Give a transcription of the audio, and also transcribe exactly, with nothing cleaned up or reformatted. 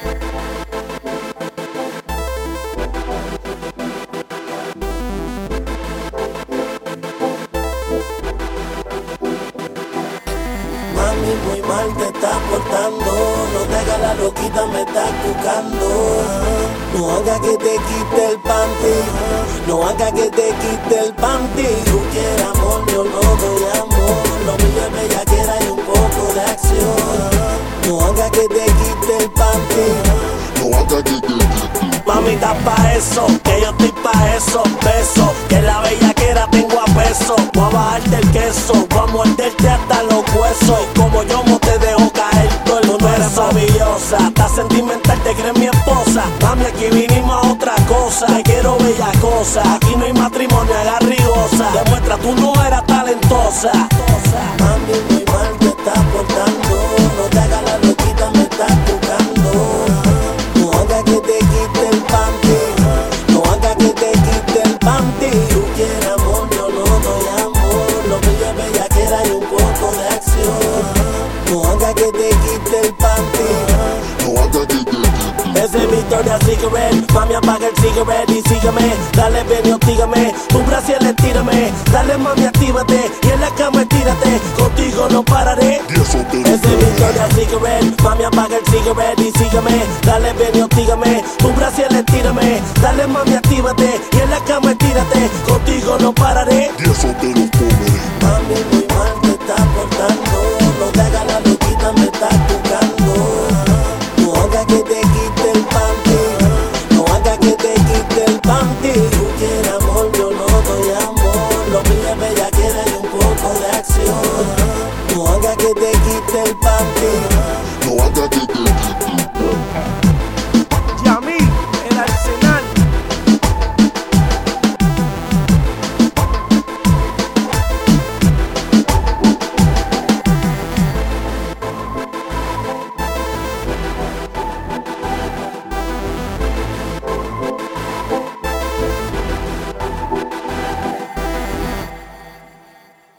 Mami, muy mal te estás portando, no te hagas la loquita, me estás buscando. No haga que te quite el panty, no haga que te quite el panty. Tú quieres amor, yo no doy amor, lo mío es bellaquera y un poco de acción. No haga que te quite el panty, no haga que te quite. Mami, está pa' eso, que yo estoy pa' eso. Beso, que la bellaquera tengo a peso. Voy a bajarte el queso, voy a morderte hasta los huesos. Como yo no te dejo caer todo el mundo. Eres maravillosa, estás sentimental, te crees mi esposa. Mami, aquí vinimos a otra cosa, te quiero bella cosa. Aquí no hay matrimonio, agarrigosa. Demuestra, tú no eras talentosa. Mami, muy mal te estás portando, no te hagas la loquita, me estás buscando. No haga que te quite el panty, no haga que te quite el panty. Tú quieres amor, yo no doy amor, lo mío es bellaquera y un poco de acción. No haga que te quite el panty, no haga que te quite. ese es Victoria Cigarette, mami apaga el cigarette y sígueme. Dale ven y hostígame, tu brasil estírame. Dale mami actívate, y en la cama estírate. Contigo no pararé. Ese es Victoria Cigarette, mami apaga el cigarette y sígueme. Dale ven y hostígame, tu brasil estírame. Dale mami actívate, y en la cama estírate. Contigo no pararé. Y eso te lo comeré. Mami,